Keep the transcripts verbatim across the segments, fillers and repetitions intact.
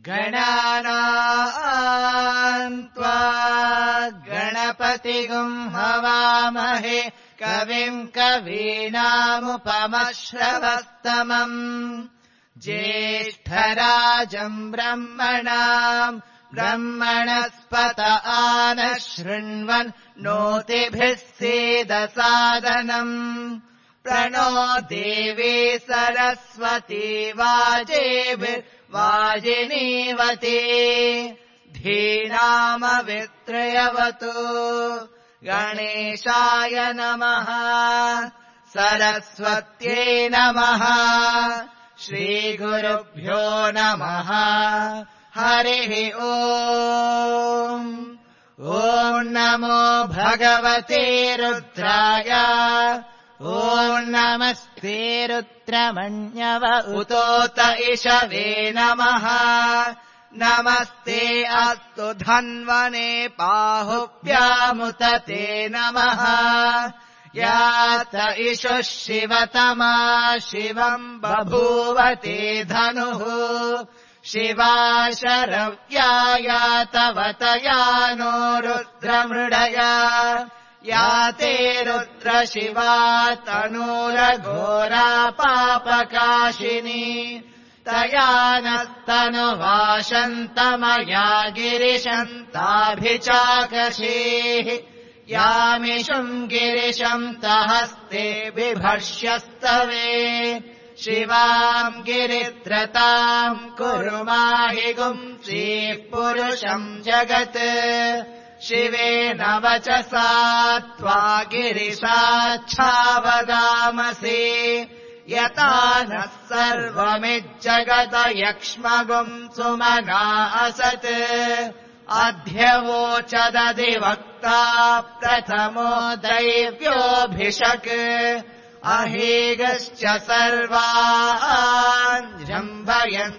गणानाम् त्वा गणपतिगुं हवामहे कविम् कवीनामुपमश्रवस्तमम् ज्येष्ठराजम् ब्रह्मणाम् ब्रह्मणस्पत आनः शृण्वन् नोतिभिः सीदसादनम् प्रणो देवी सरस्वती वाजेभिर्वाजिनीवती धीनामवित्रयवतु गणेशाय नमः सरस्वत्यै नमः श्रीगुरुभ्यो नमः हरिः ओम् ॐ नमो भगवते रुद्राय ॐ नमस्ते रुद्रमण्यव उतोत इषवे नमः नमस्ते अस्तु धन्वने बाहुभ्यामुत ते नमः यात इषुः शिवतमा शिवम् बभूवते धनुः शिवा शरव्याया तव तया नो रुद्रमृडया याते रुद्र शिवा तनूरघोरा पापकाशिनी तया नस्तनुवाशन्तमया गिरिशन्ताभिचाकशीः यामिषुम् गिरिशम् तहस्ते बिभर्ष्यस्तवे शिवाम् गिरित्रताम् कुरु माहि गुंसीः पुरुषम् जगत् शिवेन वचसा त्वा गिरिशाच्छावदामसि यता नः सर्वमिज्जगत यक्ष्मगुम् सुमना असत् अध्यवोचदधिवक्ता प्रथमो दैव्योऽभिषक् अहेगश्च सर्वान् जम्भयन्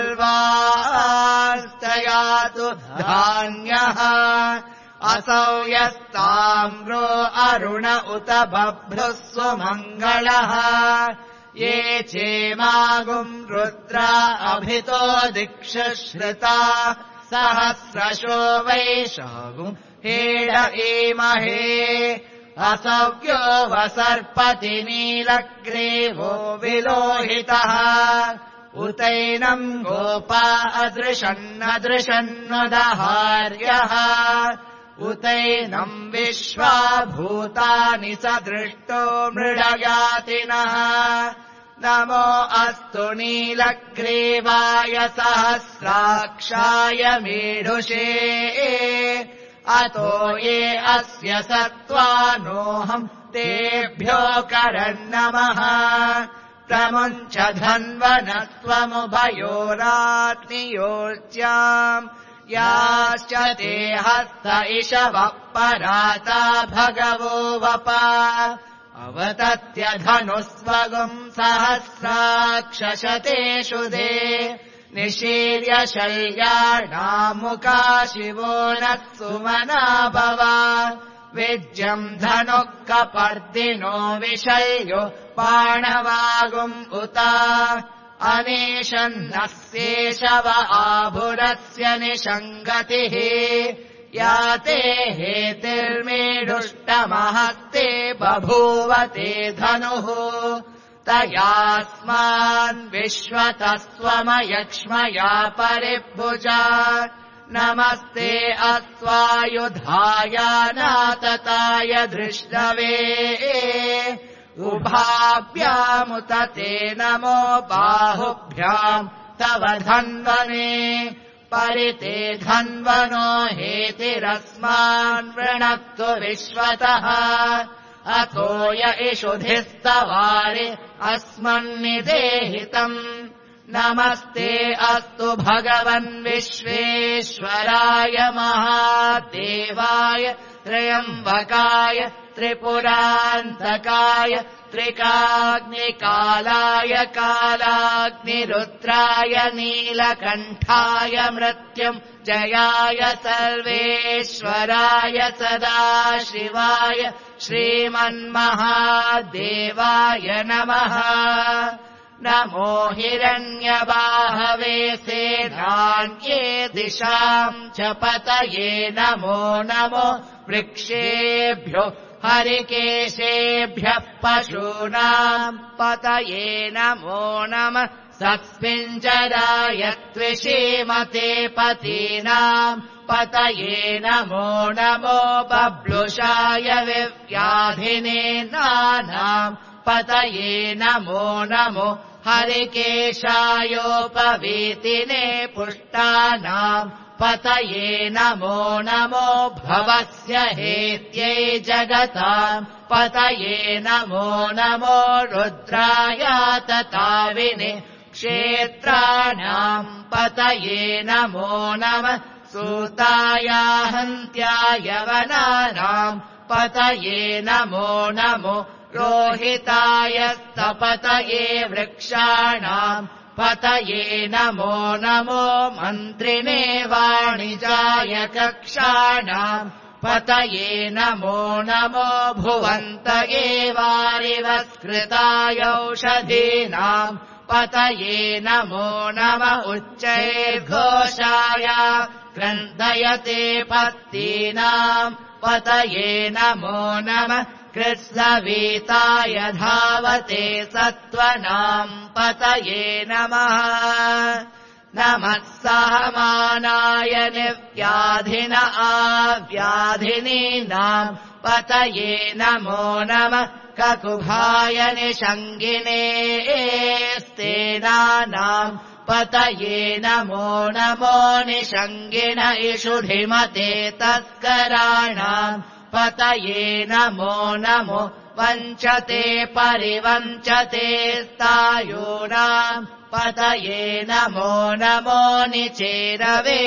सर्वास्तयातु धान्यः असौ यस्ताम्रो अरुण उत बभ्रुः सुमङ्गलः ये चेमागुम् रुद्रा अभितो दिक्षुश्रुता सहस्रशो वैशागुम् हेड ईमहे असव्यो वसर्पति नीलग्रीवो विलोहितः उतैनम् गोपा अदृशन्नदृशन्नुदहार्यः उतैनम् विश्वा भूतानि सदृष्टो मृडयातिनः नमो अस्तु नीलग्रीवाय सहस्राक्षाय मीढुषे अतो ये अस्य सत्त्वानोऽहम् तेभ्यो करन्नमः प्रमुञ्च धन्वनत्वमुभयोराग्नियोर्ज्याम् याश्च ते हस्त इषवः पराता भगवो वपा अवतत्य धनुस्वगुम् सहस्राक्षशतेषु दे निशीर्य शल्याणामुका शिवो नः सुमना भव विज्यम् धनुः कपर्दिनो विशल्यो बाणवागुम् उता अनेशन्नस्येषव आभुरस्य निषङ्गतिः याते हेतिर्मेढुष्टमहस्ते बभूवते धनुः तयास्मान् विश्वतः स्वमयक्ष्मया परिभुजा नमस्ते अस्त्वायुधायानातताय धृष्णवे उभाभ्यामुत ते नमो बाहुभ्याम् तव धन्वने परिते धन्वनो हेतिरस्मान् वृणक्तु विश्वतः अतो य इषुधिस्तवारि अस्मन्निदेहितम् नमस्ते अस्तु भगवन् विश्वेश्वराय महादेवाय त्र्यम्बकाय त्रिपुरान्तकाय त्रिकाग्निकालाय कालाग्निरुद्राय नीलकण्ठाय मृत्युम् जयाय सर्वेश्वराय सदाशिवाय श्रीमन्महादेवाय नमः नमो हिरण्यबाहवे सेनान्ये दिशाम् च पतये नमो नमो वृक्षेभ्यो हरिकेशेभ्यः पशूनाम् पतये नमो नमः सस्मिञ्जराय त्विषीमते पतीनाम् पतये नमो नमो बब्लुषाय विव्याधिने नानाम् पतये नमो नमो हरिकेशायोपवीतिने पुष्टानाम् पतये नमो नमो भवस्य हेत्यै जगताम् पतये नमो नमो रुद्राय तताविने क्षेत्राणाम् पतये नमो नमः सूताय हन्त्याय वनानाम् पतये नमो नमो रोहिताय स्तपतये वृक्षाणाम् पतये नमो नमो मन्त्रिणे वाणिजाय कक्षाणाम् पतये नमो नमो भुवन्तये वारिवस्कृताय औषधीनाम् पतये नमो नम उच्चैर्घोषाय क्रन्दयते पत्तीनाम् पतये नमो नमः कृत्स्नवीताय धावते सत्त्वनाम् पतये नमः नमः सहमानाय निव्याधिन आव्याधिनीनाम् पतये नमो नमः ककुभाय निषङ्गिने स्तेनानाम् पतये नमो नमो निषङ्गिन इषुधिमते तस्कराणाम् पतये नमो नमो वञ्चते परिवञ्चते स्तायूनाम् पतये नमो नमो निचेरवे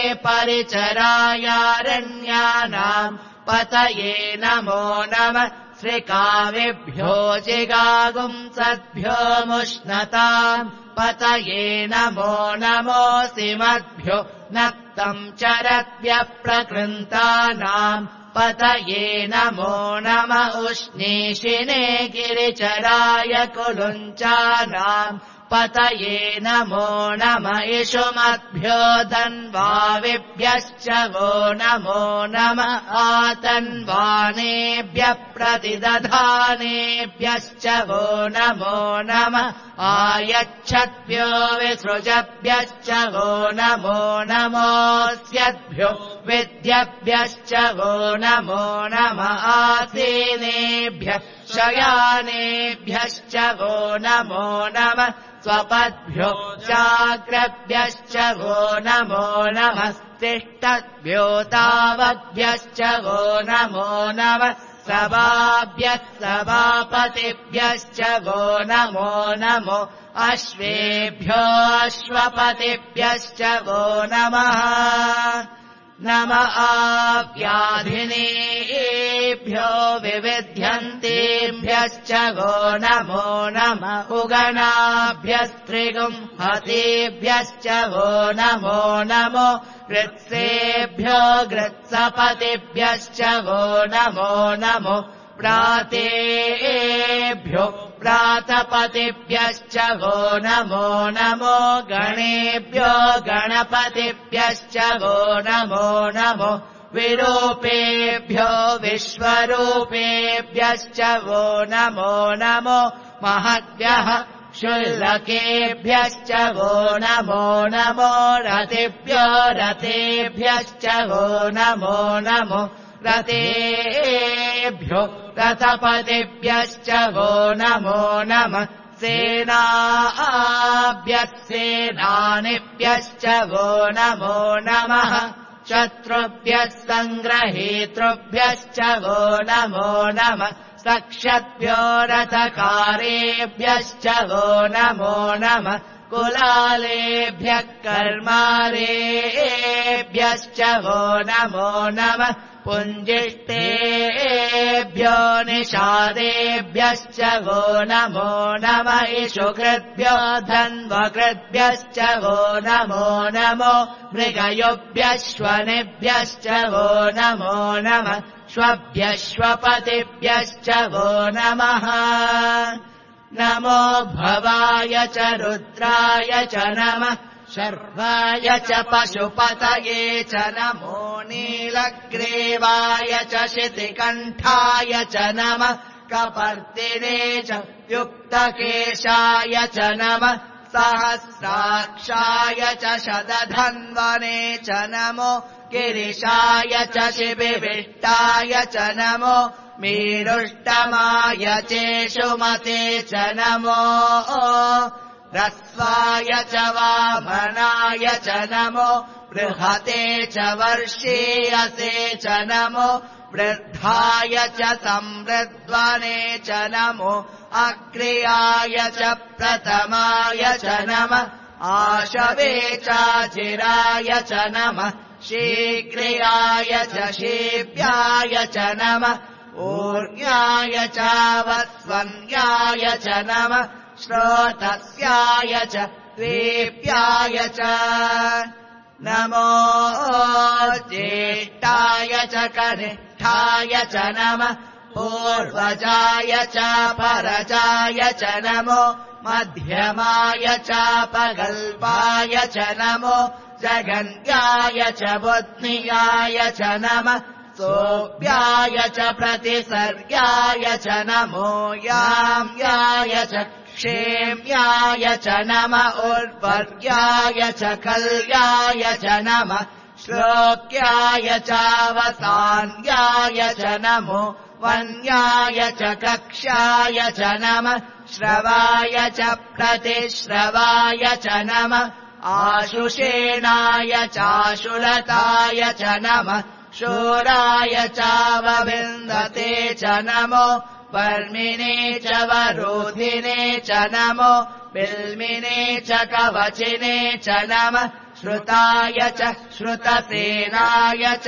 परिचरायारण्यानाम् पतये नमो नमः श्रिकाविभ्यो जिगागुंसद्भ्यो मुष्णताम् पतये नमो नमोऽसिमद्भ्यो नक्तम् चरद्भ्यः प्रकृन्तानाम् पतये नमो नम उष्णीषिणे गिरिचराय कुलुञ्चानाम् पतये नमो नम इषुमद्भ्यो धन्वाविभ्यश्च वो नमो नम आतन्वानेभ्यः प्रतिदधानेभ्यश्च वो नमो नम आयच्छद्भ्यो विसृजभ्यश्च वो नमो नमोऽस्यद्भ्यो विद्यभ्यश्च वो नमो नम आसीनेभ्यः शयानेभ्यश्च वो नमो नम स्वपद्भ्यो चाग्रभ्यश्च वो नमो नमस्तिष्ठद्भ्यो तावद्भ्यश्च वो नमो नमः सभाभ्यः सभापतिभ्यश्च वो नमो नमो अश्वेभ्यो अश्वपतिभ्यश्च वो नमः नम आव्याधिनेभ्यो विविध्यन्तेभ्यश्च वो नमो नम उगणाभ्यस्त्रिगुम् हतेभ्यश्च वो नमो नमो गृत्सेभ्यो गृत्सपतिभ्यश्च वो नमो नमो प्रातेभ्यो प्रातपतिभ्यश्च वो नमो नमो गणेभ्यो गणपतिभ्यश्च वो नमो नमो विरूपेभ्यो विश्वरूपेभ्यश्च वो नमो नमो महद्भ्यः शुल्लकेभ्यश्च वो नमो नमो रतिभ्यो रतेभ्यश्च वो नमो नमो रतेभ्यो रथपतिभ्यश्च वो नमो नमः सेनाभ्यः सेनानिभ्यश्च वो नमो नमः शत्रुभ्यः सङ्ग्रहेतृभ्यश्च वो नमो नमः सक्षद्भ्यो रथकारेभ्यश्च वो नमो नमः कुलालेभ्यः कर्मारेभ्यश्च वो नमो नमः पुञ्जिष्टेभ्यो निषादेभ्यश्च वो नमो नमः इषुकृद्भ्यो धन्वकृद्भ्यश्च वो नमो नमो मृगयोभ्यश्वनेभ्यश्च वो नमो नमः श्वभ्यश्वपतिभ्यश्च वो नमः नमो भवाय च रुद्राय च नमः शर्वाय च पशुपतये च नमो नीलग्रीवाय च शितिकण्ठाय च नमः कपर्दिने च युक्तकेशाय च नमः सहस्राक्षाय च शतधन्वने च नमो गिरिशाय च शिबिविष्टाय च नमो मीरुष्टमाय चेषुमते च नमो ह्रस्वाय च वामनाय च नमो बृहते च वर्षीयसे च नमो वृद्धाय च संवृद्वने च नमो अग्र्याय च प्रथमाय च नमः आशवे चाचिराय च नमः शीघ्रियाय च शीभ्याय च नमः ऊर्ण्याय चावस्वन्याय च नमः श्रोतस्याय च द्वीप्याय च नमो ज्येष्ठाय च कनिष्ठाय च नमः पूर्वजाय च परजाय च नमो मध्यमाय चापगल्पाय च नमो जगन्याय च बुद्ध्याय च नमः सोऽप्याय च प्रतिसर्याय च नमो याम्याय च क्षेम्याय च नमः उर्वर्याय च कल्याय च नमः श्लोक्याय चावसान्याय च नमो वन्याय च कक्ष्याय च नमः श्रवाय च प्रतिश्रवाय च नमः आशुषेणाय चाशुलताय च नमः शूराय चावविन्दते च नमो वर्मिने च वरोधिने च नमो बिल्मिने च कवचिने च नमः श्रुताय च श्रुतसेनाय च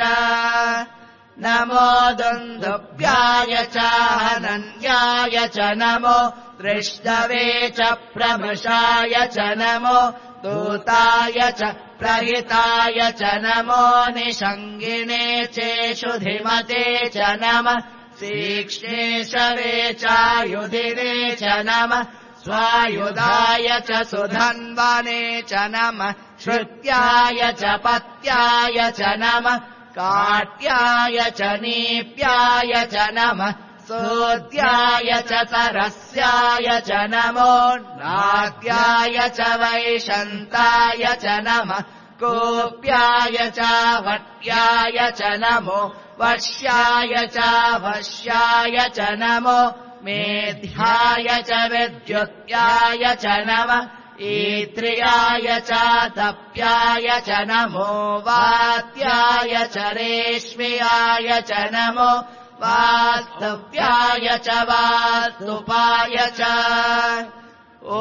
नमो दुन्दुभ्याय च हनन्याय च नमो दृष्टवे च प्रमशाय च नमो दूताय च प्रहिताय च नमो निषङ्गिने चेषुधिमते च नमः तीक्ष्णेशवे चायुधिने च नमः स्वायुधाय च सुधन्वने च नमः श्रुत्याय च पत्याय च नमः काट्याय च नीप्याय च नमः सोद्याय च सरस्याय च नमो नाद्याय च वैशन्ताय च नमः कोप्याय च वट्याय च नमो वश्याय च वश्याय च नमो मेध्याय च विद्युत्याय च नमः ईत्र्याय च तप्याय च नमो वात्याय च रेश्म्याय च नमो वास्तव्याय च वास्तुपाय च ॐ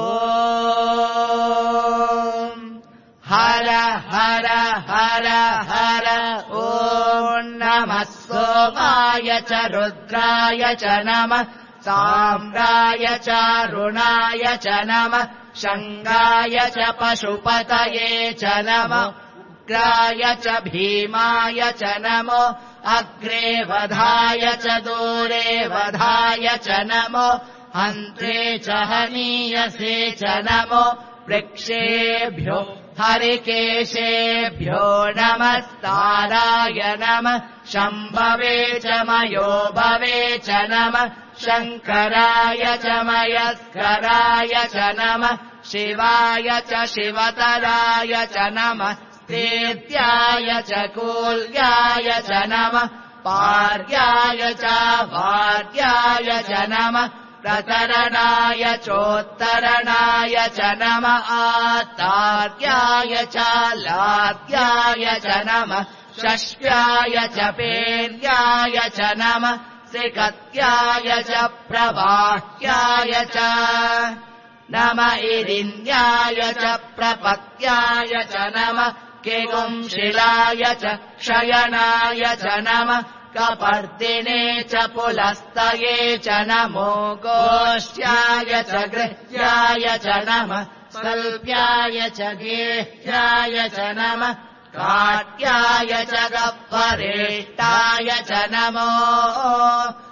हर हर हर हर ॐ नमः सोमाय च रुद्राय च नमः साम्राय च रुणाय च नमः शङ्गाय च पशुपतये च नमो उग्राय च भीमाय च नमो अग्रे वधाय च दूरे वधाय च नमो हन्त्रे च हनीयसे च नमो वृक्षेभ्यो हरिकेशेभ्यो नमस्ताराय नमः शम्भवे च मयो भवे च नमः शङ्कराय च मयस्कराय च नमः शिवाय च शिवतराय च नमः स्तेत्याय च कूल्याय च नमः पार्याय च वार्याय च नमः प्रतरणाय चोत्तरणाय च नमः आतार्याय च लाद्याय च नमः षष्ट्याय च पेर्याय च नमः सिकत्याय च प्रवाह्याय च नमः इरिन्याय च प्रपत्याय च नमः केगुंशिलाय च क्षयणाय च नमः कपर्दिने च पुलस्तये च नमो गोष्ठ्याय च गृह्याय च नमः स्वल्प्याय च गेह्याय च नमः काट्याय च गह्वरेष्टाय च नमो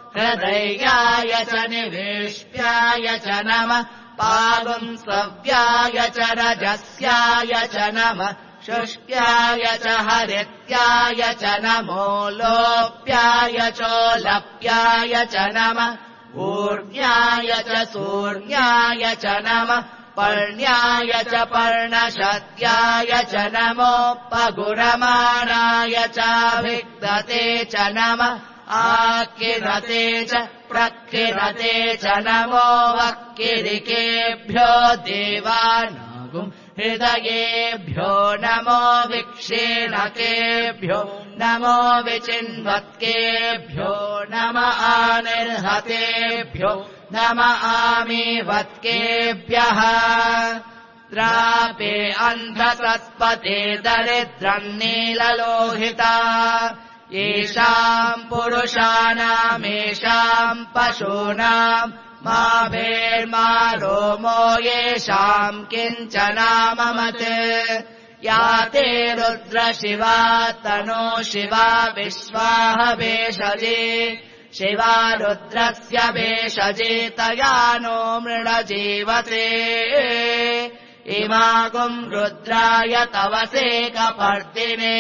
हृदयाय च निवेश्याय च नमः पागुंसव्याय च रजस्याय च नमः शुष्क्याय च हरित्याय च नमो लोप्याय चोलप्याय च नमः ऊर्ण्याय च सूर्ण्याय च नमः पर्ण्याय च पर्णशत्याय च नमोपगुरमाणाय चाभिक्तते च नमः आकिरते च प्रकिरते च नमो वक्किरिकेभ्यो देवानागुम् हृदयेभ्यो नमो विक्षेणकेभ्यो नमो विचिन्वत्केभ्यो नम आनिर्हतेभ्यो नम आमीवत्केभ्यः द्रापे अन्धसत्पते दरिद्रम् नीललोहिता येषाम् पुरुषाणामेषाम् पशूनाम् मा भेर्मा रोमो येषाम् किञ्चनाममत् या ते रुद्रशिवा तनो शिवा विश्वाह भेषजे शिवा रुद्रस्य भेषजे तया नो मृडजीवते इमागुम् रुद्राय तवसेकपर्दिने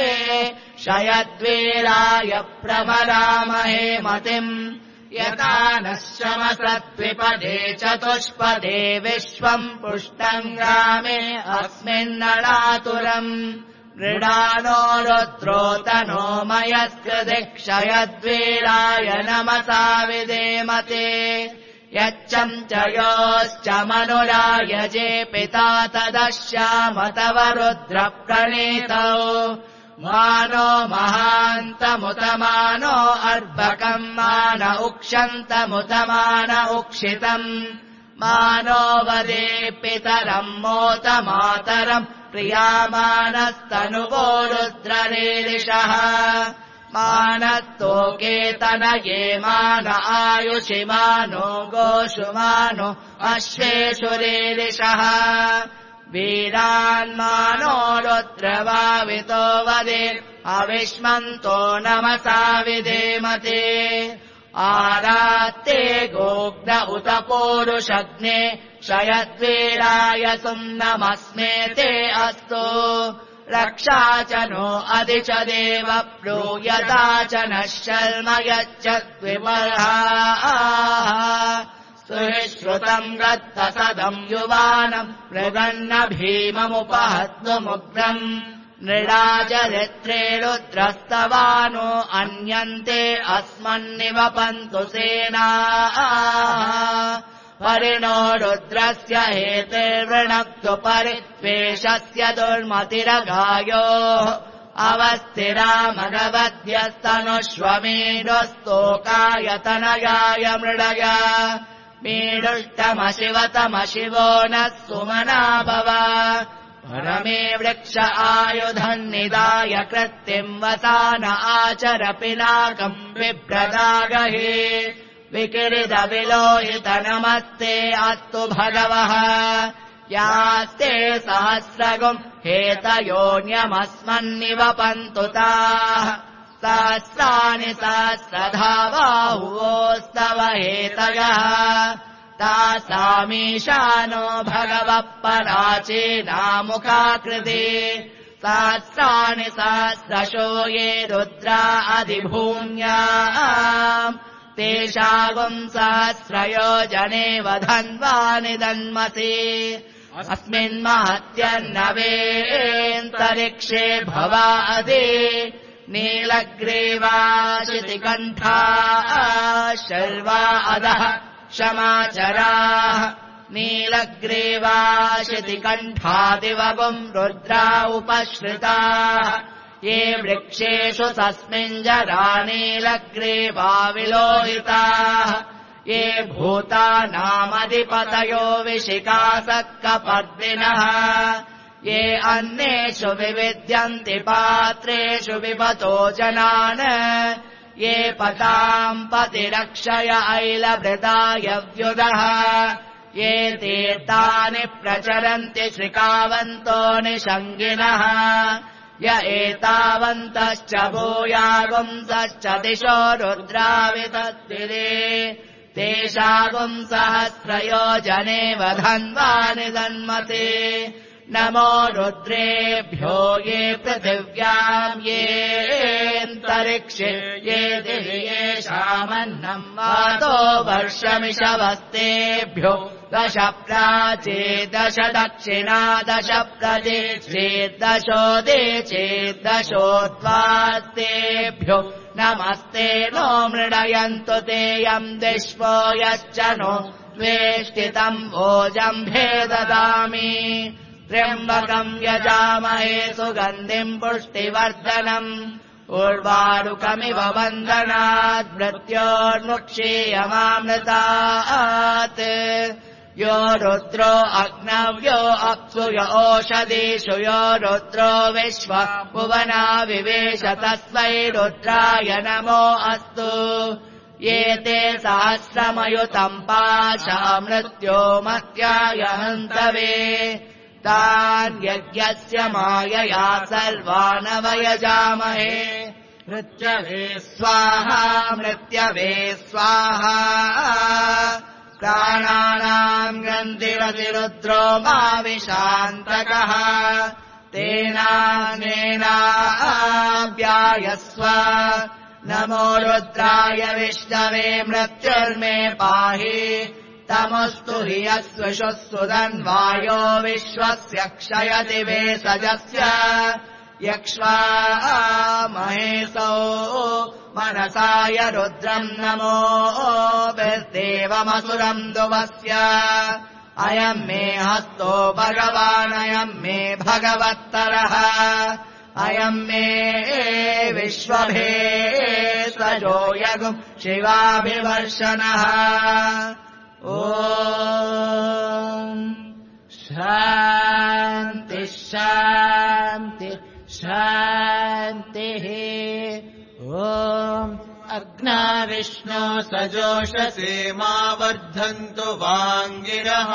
शयद्वीराय प्रमरामहे मतिम् यथा नः शमसद्विपदे चतुष्पदे विश्वम् पुष्टम् ग्रामे अस्मिन्नणातुरम् मृडानो रुद्रोतनो मयस्कृति क्षयद्वीराय नमसा विदेमते यच्चम् च योश्च मनुरायजे पिता तदश्याम तव रुद्रप्रणीतौ मानो महान्तमुतमानो अर्भकम् मान उक्षन्तमुतमान उक्षितम् मानो वदे पितरम् मोतमातरम् प्रियामानस्तनुवो रुद्ररीरिषः मानस्तोकेतनये मान आयुषि मानो गोषु मानो अश्वेषु रीरिषः वीरान्मानो रुद्रभावितो वदे अविष्मन्तो नमसा विधेमते आरात्ते गोग्ध उत पूरुषग्ने क्षयद्वीराय सुम्नमस्मे ते अस्तु रक्षा च नो अधि च देव प्रूयता च नः शर्म यच्चद्विपर्हा सुश्रुतम् रत्तसदम् युवानम् मृगन्न भीममुपहत्वमुग्रम् नृडाचरित्रे रुद्रस्तवानो अन्यन्ते अस्मन्निवपन्तु सेनाः परिणो रुद्रस्य हेतिर्वृणक्तु परित्वेषस्य दुर्मतिरगायोः अवस्थिरामगवध्यस्तनुष्वमेणस्तोकाय मृडय मीडुष्टमशिवतमशिवो नः सुमना भव परमे वृक्ष आयुधम् निदाय कृत्तिम् वसान आचर पिनाकम् बिभ्रदागहे विकिरिदविलोहित नमस्ते अस्तु भगवः यास्ते सहस्रगुम् हेतयोन्यमस्मन्निवपन्तु ताः सहस्राणि सहस्रधा बाहुवोस्तव हेतयः तासामीशानो भगवः पराचीनामुखाकृते सहस्राणि सहस्रशो ये रुद्रा अधिभूम्याम् तेषागुम् सहस्रयोजनेव धन्वानि दन्मसि अस्मिन्महत्यन्नवेन्तरिक्षे भवादि नीलग्रीवाशितिकण्ठा शर्वा अधः क्षमाचराः नीलग्रीवाशितिकण्ठादिवगुम् रुद्रा उपश्रिताः ये वृक्षेषु तस्मिञ्जरा नीलग्रीवा विलोहिताः ये भूतानामधिपतयो विशिखासक्कपर्दिनः ये अन्येषु विविद्यन्ति पात्रेषु विपतो जनान् ये पताम् पतिरक्षय ऐलभृताय व्युदः ये तीर्थानि प्रचरन्ति श्रिकावन्तो निषङ्गिनः य एतावन्तश्च भूयागुंसश्च दिशो रुद्रावितत्तिरे तेषागुम् सहस्रयोजने वधन्वा निदन्मते नमो रुद्रेभ्यो ये पृथिव्याम् येऽन्तरिक्षे ये दिवि येषामन्नम् वातो वर्षमिषवस्तेभ्यो दश प्राचेदश दक्षिणा दश प्रदेशेद्दशोदे चेद्दशोद्वास्तेभ्यो नमस्ते नो मृडयन्तु ते यम् दिश्वो यश्च नो द्वेष्टितम् भोजम् भेददामि त्र्यम्बकम् यजामहे सुगन्धिम् पुष्टिवर्धनम् उर्वारुकमिव वन्दनात् मृत्योर्मुक्षीयमामृतात् यो रुद्रो अग्नव्यो अप्सु य ओषधीषु यो रुद्रो विश्व भुवना विवेश तस्मै रुद्राय नमो अस्तु ये ते सहस्रमयुतम् पाशा मृत्यो मत्याय हन्तवे तान् यज्ञस्य मायया सर्वानवयजामहे मृत्यवे स्वाहा मृत्यवे स्वाहा प्राणानाम् ग्रन्थिरतिरुद्रो माविशान्तकः तेनानेनाव्यायस्व नमो रुद्राय विष्णवे मृत्युर्मे पाहि तमस्तु हि यस्विषुः सुधन्वायो विश्वस्य क्षयति वेसजस्य यक्ष्वा महेशो मनसाय रुद्रम् नमो देवमसुरम् दुवस्य अयम् मे हस्तो भगवानयम् मे भगवत्तरः अयम् मे विश्वभेषजो यगुम् शिवाभिवर्षणः ॐ शान्ति शान्ति शान्तिः ॐ अग्ना विष्णो सजोषसे मा वर्धन्तु वाङ्गिरः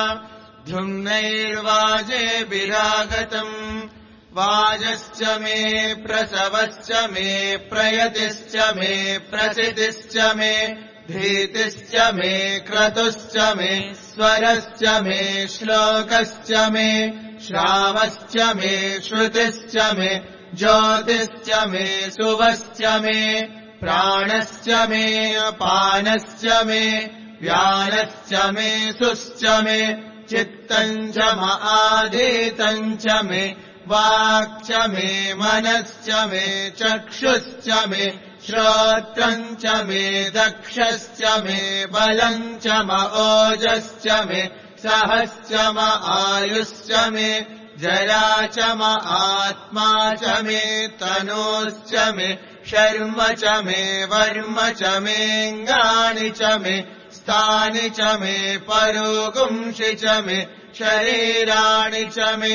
धुम्नैर्वाजेभिरागतम् वाजश्च मे प्रसवश्च मे प्रयतिश्च मे प्रसिद्धिश्च मे धीतिश्च मे क्रतुश्च मे स्वरश्च मे श्लोकश्च मे श्रावश्च मे श्रुतिश्च मे ज्योतिश्च मे सुवश्च मे प्राणश्च मे अपानश्च मे व्यानश्च मे सुश्च मे चित्तम् च आधीतम् च मे वाक् च मे मनश्च मे चक्षुश्च मे श्रोत्रम् च मे दक्षश्च मे बलम् च म ओजश्च मे सहश्च म आयुश्च मे जरा च म आत्मा च मे तनोश्च मे शर्म च मे वर्म च मेऽङ्गानि च मे स्थानि च मे परोगुंषि च मे शरीराणि च मे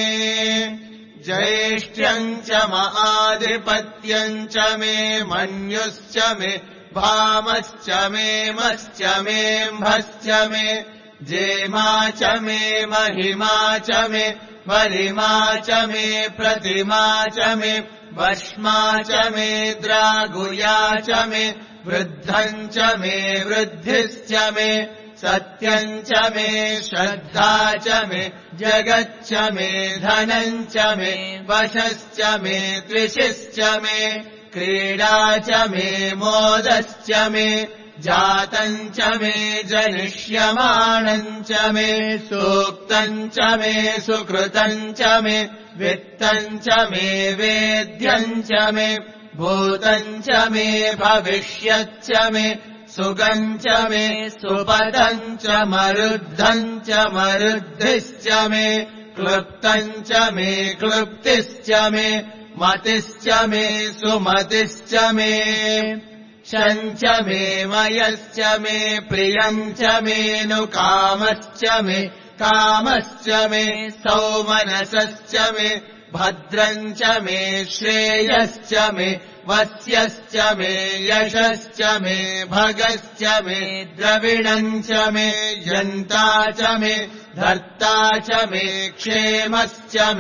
ज्येष्ठ्यम् च म आधिपत्यम् च मे मन्युश्च मे भामश्च मे मश्च मेऽम्भश्च मे जेमा च मे महिमा च मे वरिमा च मे प्रतिमा च मे वश्मा च मे द्रागुया च मे वृद्धम् च मे वृद्धिश्च मे सत्यम् च मे श्रद्धा च मे जगच्च मे धनम् च मे वशश्च मे त्रिशिश्च मे क्रीडा च मे मोदश्च मे जातम् च मे जनिष्यमाणम् च मे सूक्तम् च मे सुकृतम् च मे वित्तम् च मे वेद्यम् च मे भूतम् च मे भविष्यच्च मे सुगम् च मे सुपदम् च मरुद्धम् च मरुद्धिश्च मे क्लुप्तम् च मे क्लुप्तिश्च मे मतिश्च मे सुमतिश्च मे शम् च मे मयश्च मे प्रियम् च मेऽनुकामश्च मे कामश्च मे सौमनसश्च मे भद्रम् च मे श्रेयश्च मे वस्यश्च मे यशश्च मे भगश्च मे द्रविणम् च मे यन्ता च मे धर्ता च मे क्षेमश्च मे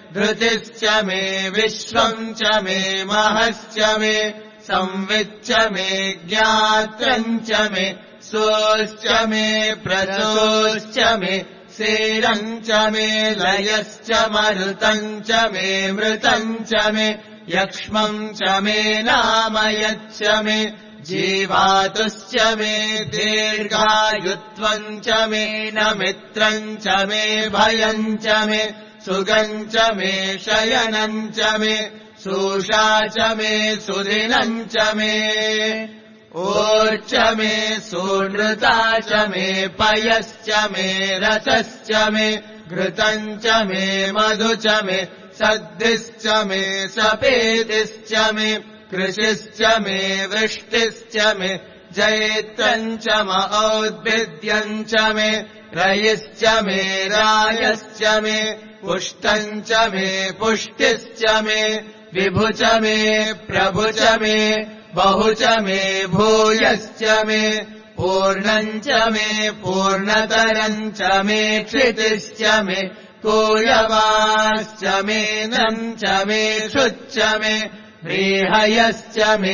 धृतिश्च मे विश्वम् च मे महश्च मे संविच्च मे ज्ञात्रम् च मे सोश्च मे प्रसोश्च मे सेरम् च मे लयश्च मरुतम् च मे मृतम् च मे यक्ष्मम् च मे नामयच्च मे जीवातुश्च मे दीर्घायुत्वम् च मे न मित्रम् च मे भयम् च मे सुगम् च मे शयनम् च मे सूषा च मे सुदिनम् च मे ओर्च मे सूनृता च मे पयश्च मे रसश्च मे घृतम् च मे मधु च मे सद्दिश्च मे सपेतिश्च मे कृषिश्च मे वृष्टिश्च मे जैत्रम् च मौद्भिद्यम् च मे रयिश्च मे रायश्च मे पुष्टम् च मे पुष्टिश्च मे विभु च मे प्रभु च मे बहु च मे भूयश्च मे पूर्णम् च मे पूर्णतरम् च मे क्षितिश्च मे कूयवाश्च मे नम् च मे शुच्च मे व्रीहयश्च मे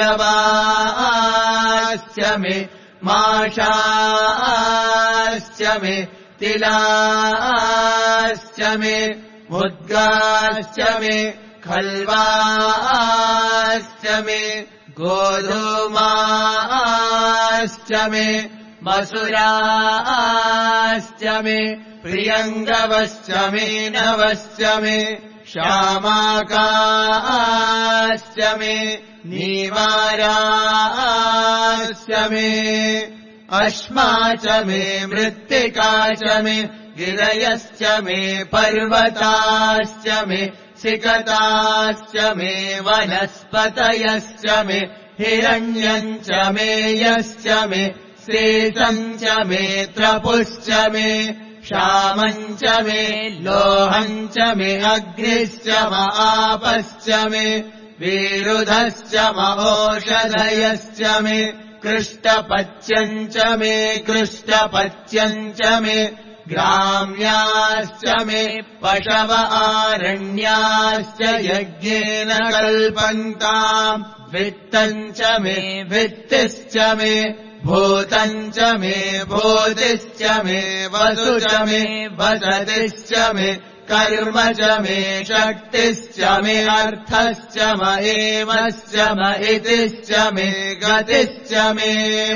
यवाश्च मे माषाश्च मे तिलाश्च मे मुद्गाश्च मे खल्वाश्च मे गोधूमाश्च मे मसुराश्च मे प्रियङ्गवश्च मे नवश्च मे श्यामाकाश्च मे नीवाराश्च मे अश्मा च मे मृत्तिका च मे गिरयश्च मे पर्वताश्च मे सिकताश्च मे वनस्पतयश्च मे हिरण्यम् च मे यश्च मे शेषम् च मे त्रपुश्च मे श्यामम् च मे लोहम् च मे अग्निश्च म आपश्च मे विरुधश्च महोषधयश्च मे कृष्टपच्यम् च मे कृष्टपच्यम् च मे ग्राम्याश्च मे पशव आरण्याश्च यज्ञेन कल्पन्ताम् वित्तम् च मे वित्तिश्च मे भूतम् च मे भूतिश्च मे वसु च मे वसतिश्च मे कर्म च मे शक्तिश्च मे अर्थश्च म एवश्च म इतिश्च मे गतिश्च मे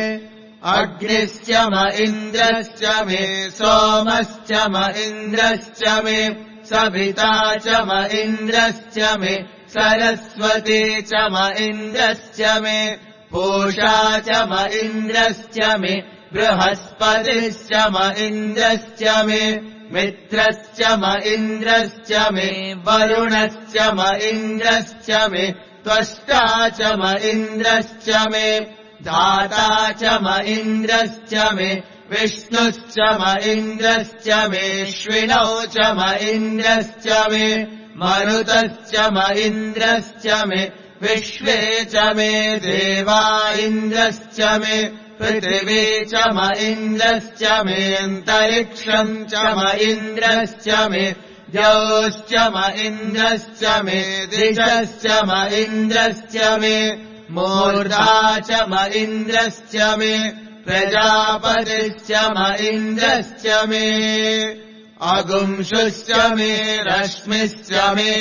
अग्निश्च म इन्द्रश्च मे सोमश्च म इन्द्रश्च मे सविता च म इन्द्रश्च मे सरस्वती च म इन्द्रश्च मे पूषा च म इन्द्रश्च मे बृहस्पतिश्च म इन्द्रश्च मे मित्रश्च म इन्द्रश्च मे वरुणश्च म इन्द्रश्च मे त्वष्टा च म इन्द्रश्च मे दाता च म इन्द्रश्च मे विष्णुश्च म इन्द्रश्च मेऽश्विनौ च म इन्द्रश्च मे मरुतश्च म इन्द्रश्च मे विश्वे च मे देवा इन्द्रश्च मे पृथिवी च म इन्द्रश्च मेऽन्तरिक्षम् च म इन्द्रश्च मे द्यौश्च म इन्द्रश्च मे दिशश्च म इन्द्रश्च मे मूर्धा च म इन्द्रश्च मे प्रजापतिश्च म इन्द्रश्च मे अगुंशुश्च मे रश्मिश्च मे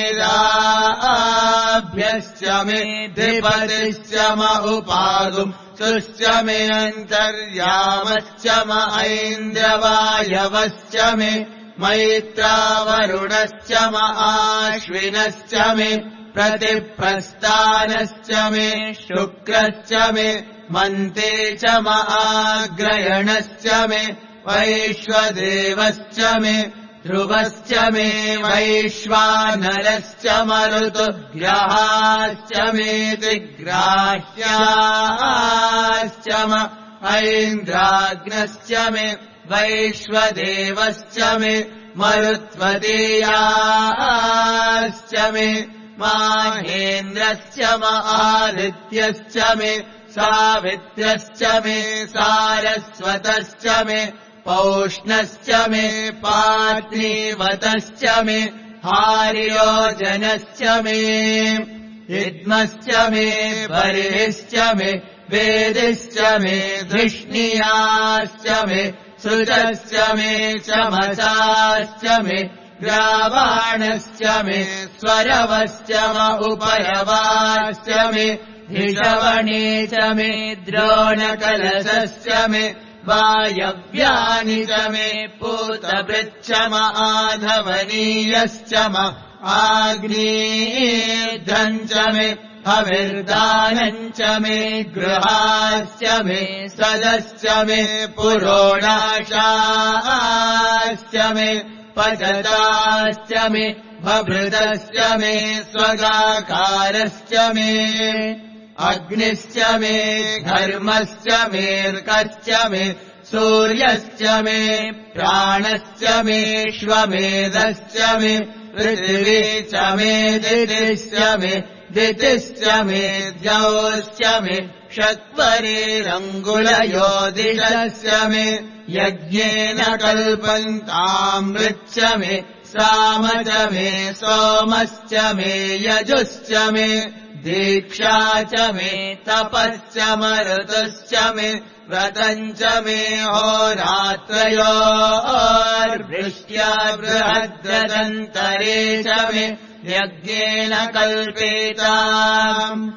राभ्यश्च मे द्विपतिश्च म उपागुंशुश्च मे अन्तर्यामश्च म ऐन्द्रवायवश्च मे मैत्रावरुणश्च म आश्विनश्च मे प्रतिप्रस्थानश्च मे शुक्रश्च मे मन्ते च म आग्रयणश्च मे वैश्वदेवश्च मे ध्रुवश्च मे वैश्वानरश्च मरुतुग्राश्च मेऽतिग्राह्याश्च म ऐन्द्राग्नश्च मे वैश्वदेवश्च मे मरुत्वदेयाश्च मे माहेन्द्रश्च म आदित्यश्च मे सावित्रश्च मे सारस्वतश्च मे पौष्णश्च मे पात्नीवतश्च मे आर्योजनश्च मे विद्मश्च मे बर्हिश्च मे वेदिश्च मे धृष्णियाश्च मे सृजश्च मे चमसाश्च मे ग्रावाणश्च मे स्वरवश्च म उपरवाश्च मे धिषवणे च मे द्रोणकलशश्च मे वायव्यानि च मे पूतभृच्छम आधवनीयश्च म आग्नेयेऽध्रम् च मे हविर्दानम् च मे गृहाश्च मे सदश्च मे पुरोडाशाश्च मे पचताश्च मे भभृतश्च मे स्वगाकारश्च मे अग्निश्च मे घर्मश्च मेऽर्कश्च मे सूर्यश्च मे प्राणश्च मेष्वमेधश्च मे पृथिवी च मे दितिश्च मे दितिश्च मे द्यौश्च मे षट्परेरङ्गुलयोदिशश्च मे यज्ञेन कल्पन्तामृच्च मे साम च मे सोमश्च मे यजुश्च मे दीक्षा च मे तपश्च मरुतश्च मे व्रतम् च मे होरात्रयोर्वृष्ट्या बृहद्रदन्तरे च मे यज्ञेन कल्पेताम्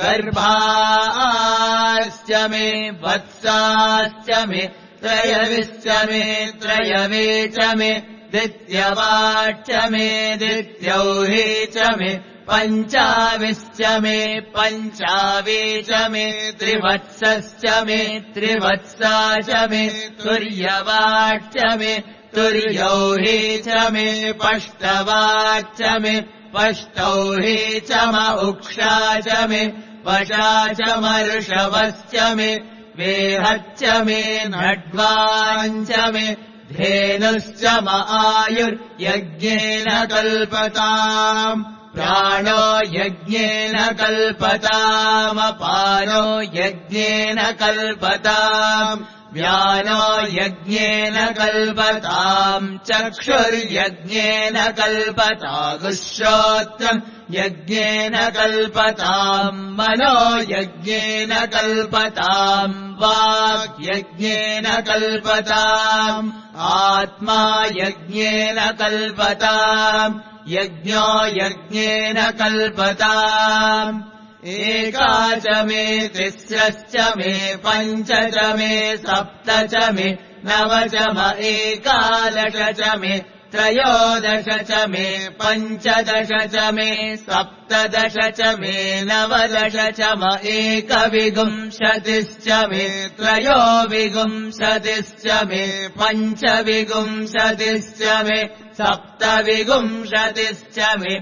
गर्भाश्च मे वत्साश्च मे त्रयविश्च मे त्रयवे च मे दित्यवाच्च मे दित्यौहे च मे पञ्चाविश्च मे पञ्चावे च मे त्रिवत्सश्च मे त्रिवत्सा च मे तुर्यवाच्च मे तुर्यौहे च मे पष्टवाच्च मे पष्टौहे च म उक्षा च मे वशा च मर्षवश्च मे वेहच्च मे नड्वाञ्च मे धेनुश्च म आयुर्यज्ञेन कल्पताम् प्राणो यज्ञेन कल्पतामपानो यज्ञेन कल्पताम् व्यानो यज्ञेन कल्पताम् चक्षुर्यज्ञेन कल्पतागुश्रोत्रम् यज्ञेन कल्पताम् मनो यज्ञेन कल्पताम् वाक् यज्ञेन कल्पताम् आत्मा यज्ञेन कल्पताम् यज्ञो यज्ञेन कल्पताम् एका च मे तिस्रश्च मे पञ्च च मे सप्त च मे नव च म एकादश च मे त्रयोदश च मे पञ्चदश च मे सप्तदश च मे नवदश च म एकविंशतिश्च मे त्रयोविंशतिश्च मे पञ्चविंशतिश्च मे सप्तविंशतिश्च मे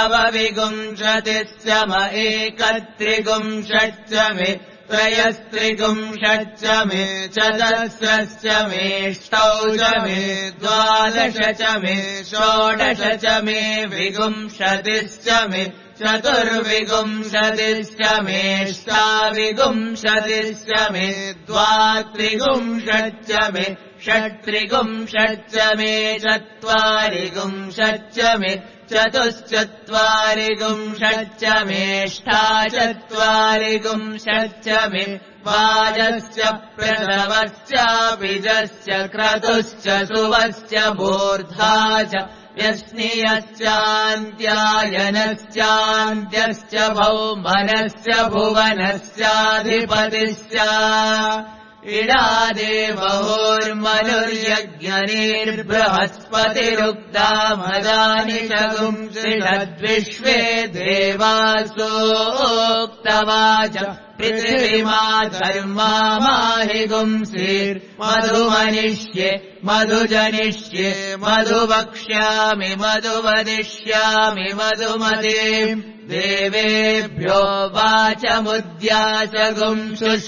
नवविंशतिश्च म एकत्रिंशच्च मे त्रयस्त्रिंशच्च मे चतस्रश्च मेष्टौ च मे द्वादश च मे षोडश च मे विंशतिश्च मे चतुर्विंशतिश्च मेष्टाविंशतिश्च मे द्वात्रिंशच्च मे षट्त्रिंशच्च मे चत्वारिंशच्च मे चतुश्चत्वारिंशच्च मेष्टाचत्वारिंशच्च मे वाजश्च प्रणवश्च बीजश्च क्रतुश्च सुवश्च मूर्धा च व्यस्नियश्चान्त्यायनश्चान्त्यश्च भौमनश्च भुवनश्चाधिपतिश्च इडादेवहोर्मनुर्यज्ञनिर्बृहस्पतिरुक्ता मदानि शगुंसृषद्विश्वे देवासोक्तवाच पृथिवीमा धर्मा माहि गुंसीर्मधुमनिष्ये मधुजनिष्ये मधुवक्ष्यामि मधुवदिष्यामि मधुमतीम् देवेभ्यो वाचमुद्यासगुम्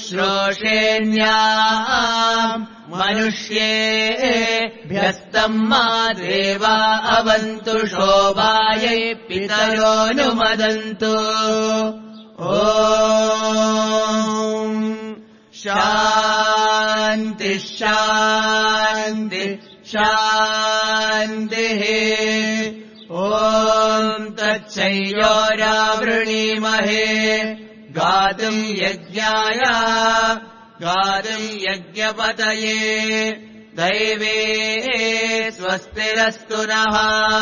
शुश्रूषेण्याम् मनुष्येभ्यस्तम् मा देवा अवन्तु शोभायै पितरोऽनुमदन्तु ॐ शान्ति शान्ति शान्तिः ॐ तच्चैयोरावृणीमहे गातुम् यज्ञाय गातुम् यज्ञपतये दैवे स्वस्तिरस्तु नः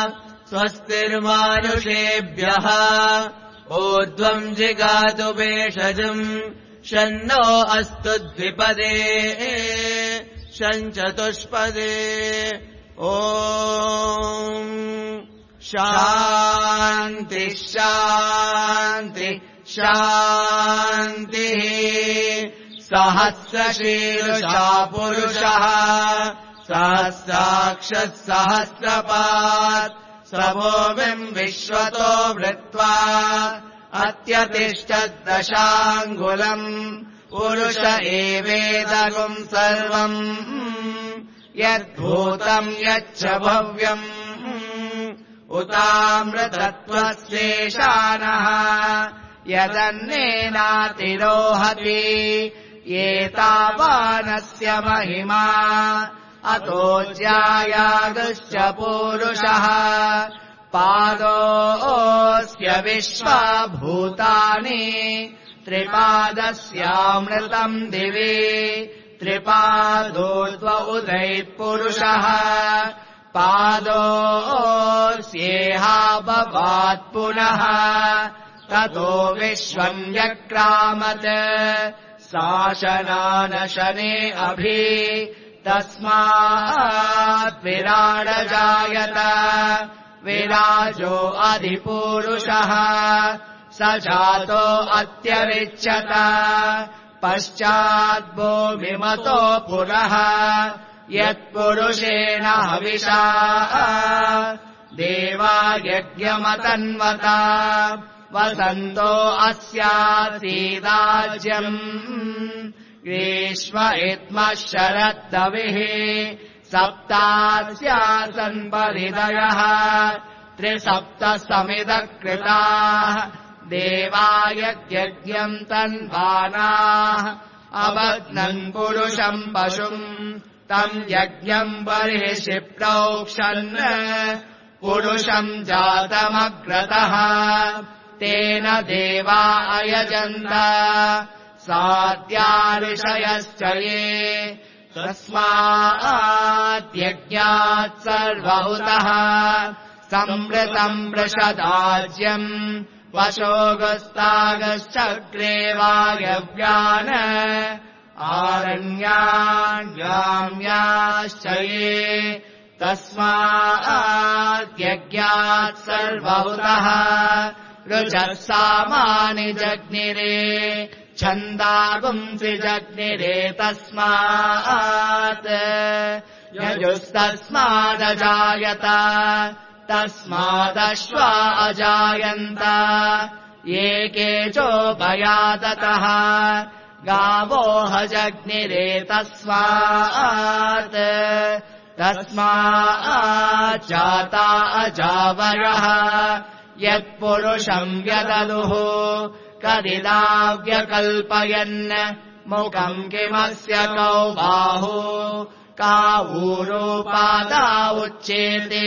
स्वस्तिर्मानुषेभ्यः ऊर्ध्वम् जिगातु भेषजम् शन्नो अस्तु द्विपदे शञ्चतुष्पदे ॐ शान्ति शान्ति शान्तिः सहस्रशीर्षा पुरुषः सहस्राक्षः सहस्रपात् समोऽमिम् विश्वतो वृत्वा अत्यतिष्ठद्दशाङ्गुलम् पुरुष एवेदगुम् सर्वम् यद्भूतम् यच्च भव्यम् उतामृतत्वस्येषानः यदन्नेनातिरोहति एतावानस्य महिमा अतो ज्यायागुश्च पूरुषः पादोऽस्य विश्वाभूतानि त्रिपादस्यामृतम् दिवि त्रिपादोऽद्व उदैः पुरुषः पादोऽस्येहाभवात् पुनः ततो विश्वम् व्यक्रामत् शासनानशने अभि तस्मात् विराडजायत विराजो अधिपूरुषः स जातो अत्यरिच्यत पश्चाद्भूमिमतो पुनः यत्पुरुषेण हविषा देवा यज्ञमतन्वता वसन्तो अस्यासीदाज्यम् ग्रीष्म इत्मः शरद्दविः सप्तास्यासन् परिदयः त्रिसप्तसमिदकृताः देवाय यज्ञम् तन्वानाः अबध्नन् पुरुषम् पशुम् तम् यज्ञम् बर्हिषि प्रोक्षन् पुरुषम् जातमग्रतः तेन देवा अयजन्त साद्या ऋषयश्च ये तस्माद्यज्ञात् सर्वहुतः संवृतम् वृषदाज्यम् वशोगस्तागश्चक्रे वायव्यान् आरण्यान्याम्याश्च ये तस्माद्यज्ञात् सर्वहुतः ऋचः सामानि जग्निरे छन्दागुंसि जग्निरे तस्मात् यजुस्तस्मादजायत तस्मादश्वा अजायन्त ये केचोभयादतः गावो हजग्निरे तस्मात् तस्माच्चाता अजावयः यत्पुरुषम् व्यदलुः कदिदाव्यकल्पयन् मुखम् किमस्य कौ बाहु कावूरोपादा उच्येते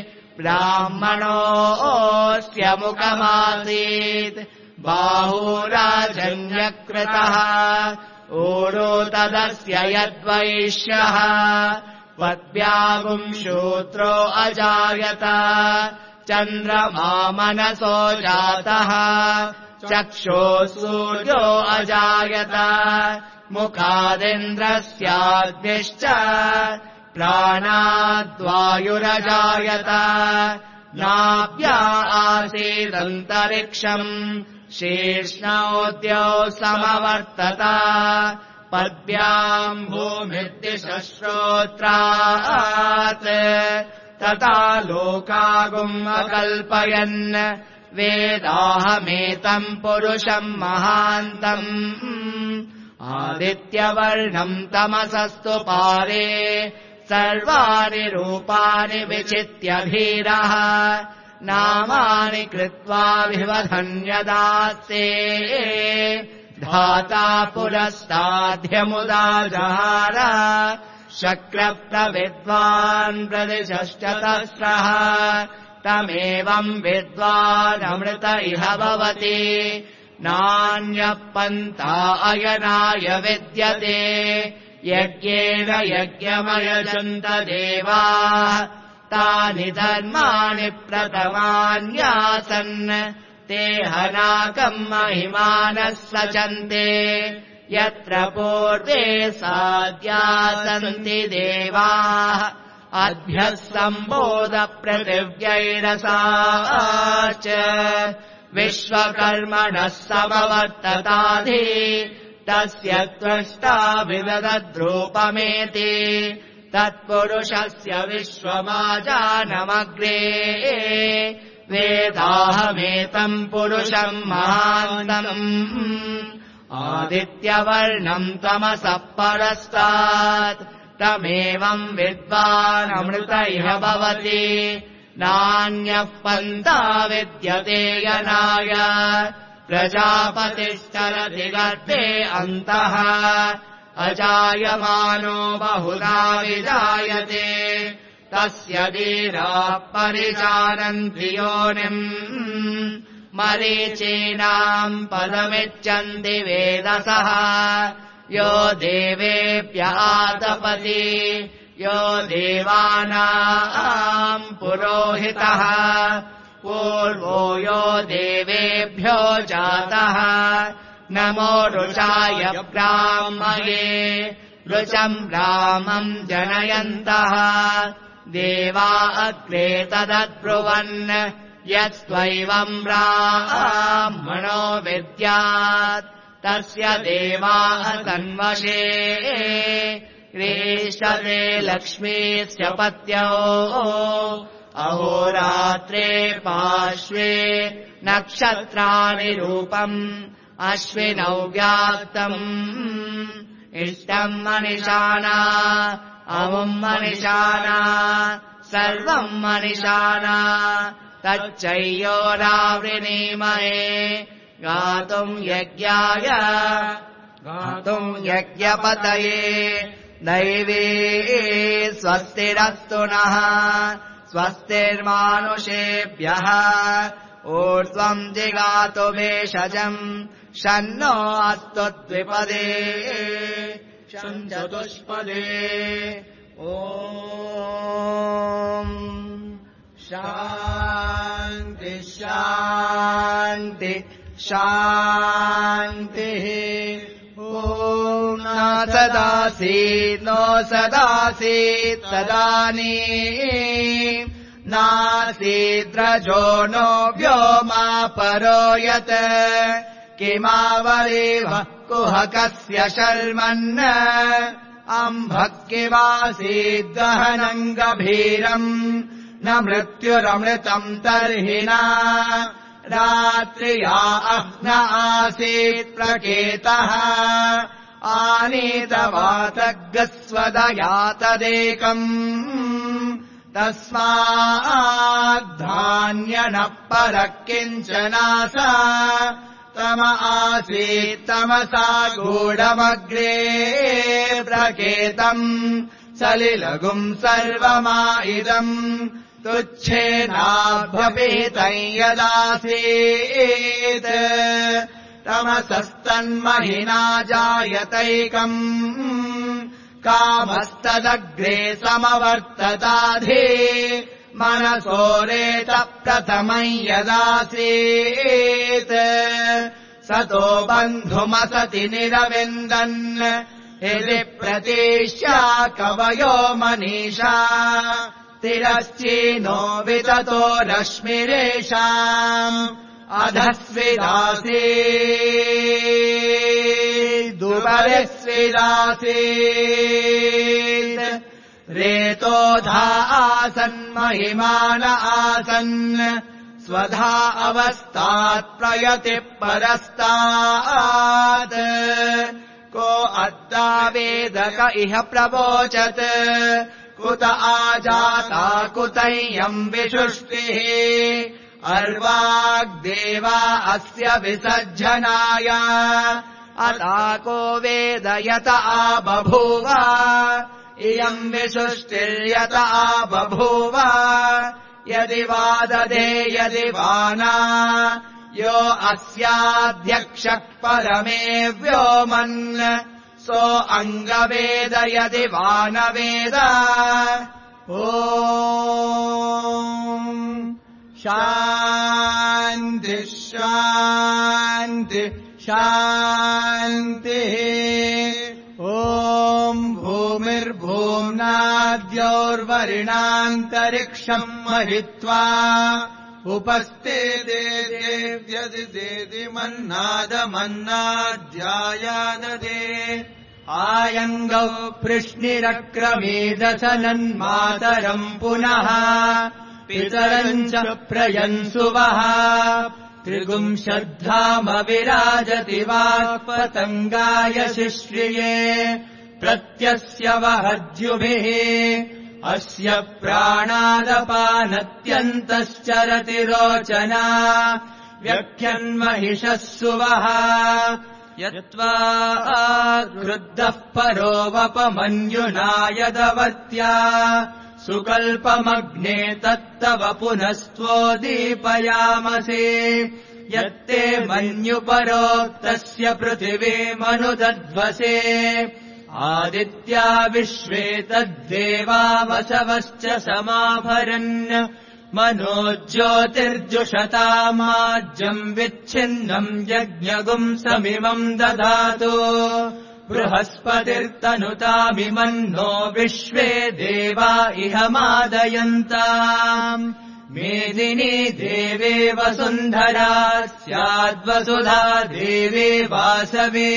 ब्राह्मणोऽस्य मुखमासीत् बाहुराजन्यकृतः ऊरो तदस्य यद्वैश्यः वद्व्यागुम् शूत्रो अजायत चन्द्रमा मनसो जातः चक्षुः सूर्यो अजायत मुखादिन्द्रस्याग्निश्च प्राणाद्वायुरजायत नाभ्या आसीदन्तरिक्षम् शीर्ष्णोद्यौ समवर्तत पद्भ्याम् भूमिर्दिशश्रोत्रात् तथा लोकागुम् अकल्पयन् वेदाहमेतम् पुरुषम् महान्तम् आदित्यवर्णम् तमसस्तु पारे सर्वाणि रूपाणि विचित्य धीरः नामानि कृत्वा विवधन्यदास्ते धाता पुरस्ताध्यमुदाजहार शक्रप्रविद्वान् प्रदिशश्चतस्रः तमेवम् विद्वानमृत इह भवति नान्यः पन्था अयनाय विद्यते यज्ञेन यज्ञमयजन्त देवाः तानि धर्माणि प्रथमान्यासन् ते हनाकम् महिमानः सचन्ते यत्र पूर्वे साद्या सन्ति देवाः अभ्यः सम्बोध पृथिव्यैरसा च विश्वकर्मणः समवर्तताधि तस्य त्वष्टा विदधद्रूपमेति तत्पुरुषस्य विश्वमाजानमग्रे वेदाहमेतम् पुरुषम् महान्तम् आदित्यवर्णम् तमसः परस्तात् तमेवम् विद्वानमृत इह भवति नान्यः पन्था विद्यते यनाय प्रजापतिश्चरति गर्भे अन्तः अजायमानो बहुधा विजायते तस्य धीराः परिजानन्ति योनिम् मरीचीनाम् पदमिच्छन्ति वेदसः यो देवेभ्यातपति यो देवानाम् पुरोहितः पूर्वो यो देवेभ्यो जातः नमो रुचाय ब्राह्मये रुचम् रामम् जनयन्तः देवा अग्रे तदब्रुवन् यस्त्वैवम् ब्राह्मणो विद्यात् तस्य देवाः तन्वशे क्रीशते लक्ष्मीस्य पत्यो अहोरात्रे पार्श्वे नक्षत्राणि रूपम् अश्विनौ व्याप्तम् इष्टम् मनिषाना अमुम् मनिषाना सर्वम् मनिषाना तच्चैयोरावृणीमहे गातुम् यज्ञाय गातुम् यज्ञपतये दैवे स्वस्तिरस्तु नः स्वस्तिर्मानुषेभ्यः ऊर्ध्वम् जिगातु भेषजम् शन्नो अस्तु द्विपदे शम् चतुष्पदे ॐ शान्ति शान्ति शान्तिः ॐ न सदासीत् नो सदासीत् तदानीम् नासीद्रजो नो व्योमा परो यत् किमावरेव कुहकस्य शर्मन् अम्भः किमासीद्गहनम् गभीरम् न मृत्युरमृतम् तर्हि न रात्र्या अह्न आसीत् प्रकेतः आनीतवातग्स्वदया तदेकम् तस्माद्धान्यनः परः किञ्चनासा तम आसीत् तमसा गूढमग्रे प्रकेतम् सलिलघुम् सर्वमाइदम् तुच्छेनाभ्यपेतम् यदासीत् तमसस्तन्महिना जायतैकम् कामस्तदग्रे समवर्तताधि मनसोरेत प्रथमम् यदासीत् सतो बन्धुमसति निरविन्दन् यदि प्रतीष्या कवयो मनीषा तिरश्चीनो विततो रश्मिरेषाम् अधस्विदासीदुपरिस्विदासीत् रेतोधा आसन्महिमान आसन् स्वधा अवस्थात् प्रयति परस्तात् को अद्दावेदक इह प्रवोचत् कुत आजाता कुतयम् विशुष्टिः अर्वाग्देवा अस्य विसर्जनाय अताको वेदयत आबभूव इयम् विशुष्टिर्यत आबभूव यदि वा ददे यदि वा न यो अस्याध्यक्षः परमे व्योमन् सो अङ्गवेद यदि वा न वेद ॐ शान्ति शान्ति शान्तिः ॐ भूमिर्भूम्नाद्योर्वरिणान्तरिक्षम् महित्वा उपस्ते देव्यदि देदि मन्नादमन्नाध्यायाददे आयङ्गौ पृश्निरक्रमेदसनन्मातरम् पुनः पितरम् च प्रयन्सुवः त्रिगुंशद्धामविराजति वाक्पतङ्गाय शिश्रिये प्रत्यस्य वहद्युभिः अस्य प्राणादपानत्यन्तश्चरति रोचना व्यख्यन्महिषः सुवः यत्त्वा क्रुद्धः परो वपमन्युना यदवत्या सुकल्पमग्ने तत्तव पुनस्त्वोदीपयामसे यत्ते मन्युपरोक्तस्य पृथिवीमनुदध्वसे आदित्या विश्वे तद्देवा वसवश्च समाभरन् मनोज्योतिर्जुषतामाज्यम् विच्छिन्नम् यज्ञगुम् समिमम् दधातु बृहस्पतिर्तनुतामिमन्नो विश्वे देवा इह मादयन्ताम् मेदिनी देवे वसुन्धरा स्याद्वसुधा देवे वासवे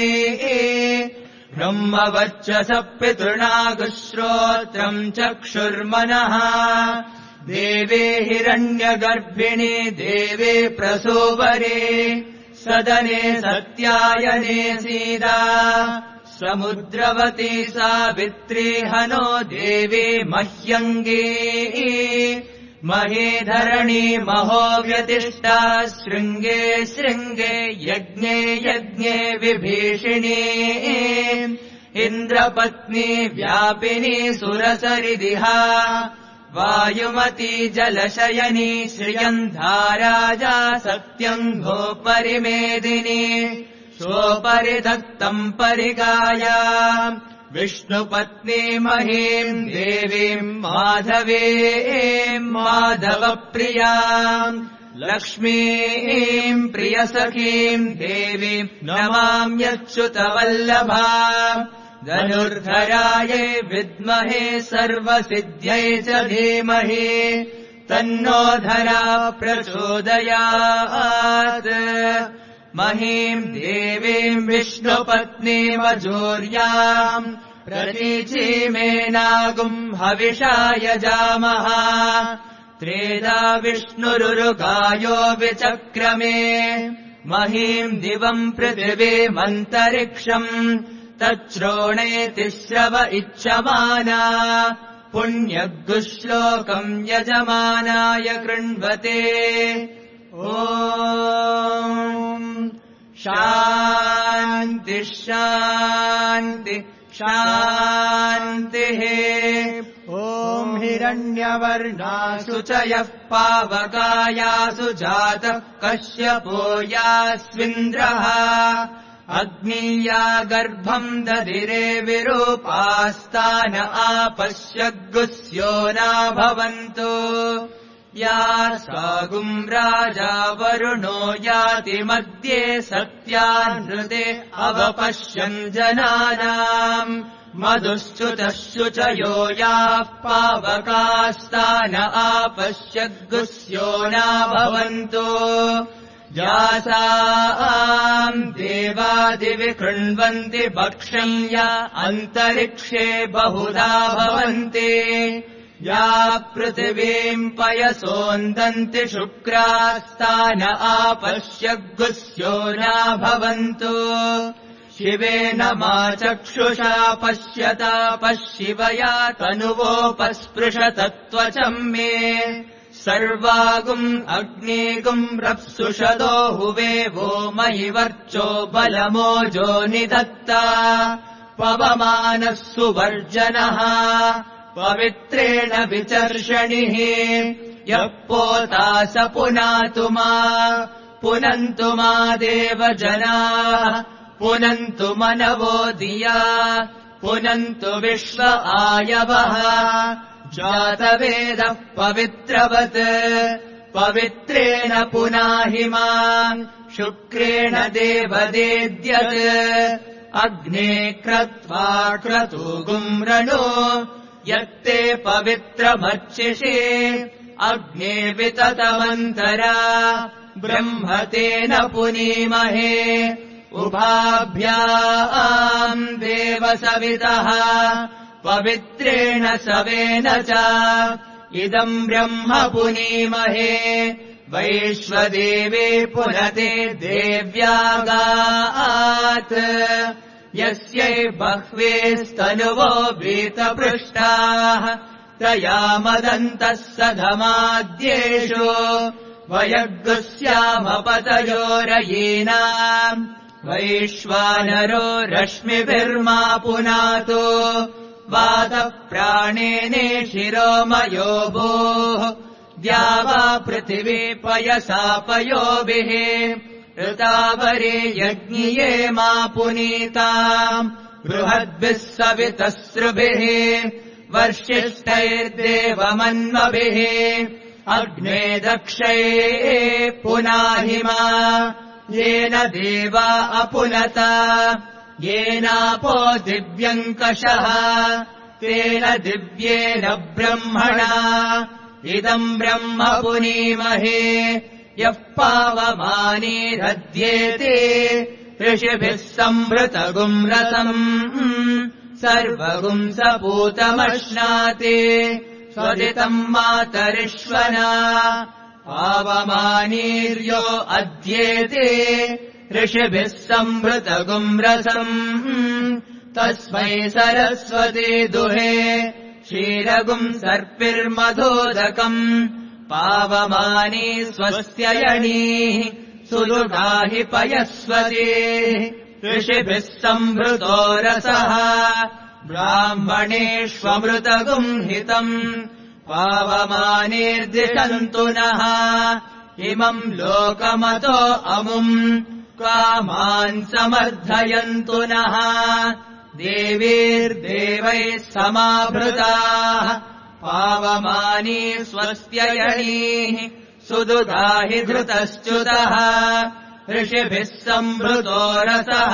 ब्रह्मवर्चस पितृणागुश्रोत्रम् चक्षुर्मनः देवे हिरण्यगर्भिणे देवे प्रसूवरे सदने सत्यायने सीदा समुद्रवती सावित्री हनो देवी मह्यङ्गे महेधरणी महो व्यतिष्ठा शृङ्गे शृङ्गे यज्ञे यज्ञे विभीषिणी इन्द्रपत्नी व्यापिनी सुरसरिदिहा वायुमती जलशयनी श्रियन्धाराजा सत्यङ्घोपरिमेदिनी स्वोपरिधत्तम् परिगाया विष्णुपत्नी महीम् देवीम् माधवीम् माधवप्रियाम् लक्ष्मीम् प्रियसखीम् देवीम् नमाम्यच्युतवल्लभा धनुर्धरायै विद्महे सर्वसिद्ध्यै च धीमहि तन्नो धरा प्रचोदयात् महीम् देवीम् विष्णुपत्नीमजूर्याम् प्रतीचीमेनागुम् हविषा यजामः त्रेधा विष्णुरुरुगायो विचक्रमे महीम् दिवम् पृथिवीमन्तरिक्षम् तच्छ्रोणे तिस्रव इच्छमाना पुण्यगुश्लोकम् यजमानाय कृण्वते ॐ शान्ति शान्ति शान्तिः ॐ हिरण्यवर्णासु च यः पावकायासु जातः कश्यपो यास्विन्द्रः अग्नीया गर्भम् दधिरे विरूपास्तान आपश्यग्गुस्यो नाभवन्तु या सागुम् राजा वरुणो याति मध्ये सत्यानृते अवपश्यन् जनानाम् मधुश्च्युतः शुचयो याः पावकास्तान आपश्यग्गुस्यो नाभवन्तु यासाम् देवादिवि कृण्वन्ति भक्ष्यम् या अन्तरिक्षे बहुधा भवन्ति या पृथिवीम् पयसोन्दन्ति शुक्रास्तान आपश्यग्गुस्यो नाभवन्तु शिवेन मा चक्षुषा पश्यता पश्शिवया तनुवोपस्पृशतत्त्वचम् मे सर्वागुम् अग्निगुम् रप्सुषदो हुवे वो मयि वर्चो बलमोजो निधत्ता पवमानः सुवर्जनः पवित्रेण विचर्षणिः यः पोता स पुनातु मा पुनन्तु मा देवजनाः पुनन्तु मनवो धिया पुनन्तु विश्व आयवः जातवेदः पवित्रवत् पवित्रेण पुनाहि माम् शुक्रेण देवदेद्यत् अग्ने क्रत्वा क्रतुगुम् रणो यत्ते पवित्रमर्चिषे अग्ने विततमन्तरा ब्रह्म तेन पुनीमहे उभाभ्याम् देवसवितः पवित्रेण सवेन च इदम् ब्रह्म पुनीमहे वैश्वदेवे पुनते देव्यागात् यस्यै बह्वे स्तनुवो वीतपृष्टाः तया मदन्तः सधमाद्येषु वयग्गुस्यामपतयोरयीनाम् वैश्वानरो रश्मिभिर्मा पुनातो वातः प्राणेने शिरोमयो भूः द्यावा पृथिवी पयसापयोभिः ऋतावरे यज्ञिये मा पुनीताम् बृहद्भिः सवितस्रुभिः वर्षिष्ठैर्देवमन्मभिः अग्ने दक्षये पुनाहि मा येन देवा अपुनता येनापो दिव्यङ्कषः तेन दिव्येन ब्रह्मणा इदम् ब्रह्म पुनीमहे यः पावमानीरध्येते ऋषिभिः संवृतगुम् रसम् सर्वगुम् सपूतमश्नाते स्वदितम् मातरिष्वना पावमानीर्यो अध्येते ऋषिभिः संवृतगुम् रसम् तस्मै सरस्वती दुहे क्षीरगुम् सर्पिर्मधोदकम् पावमानी स्वस्त्ययणीः सुदुगाहि पयस्वती ऋषिभिः संवृतो रसः ब्राह्मणेष्वमृतगुम् हितम् पावमानेर्दिशन्तु नः इमम् लोकमतो अमुम् कामान् समर्थयन्तु नः देवीर्देवैः समाभृताः पावमानी स्वस्त्ययणीः सुदुगाहि धृतश्च्युतः ऋषिभिः संवृतो रसः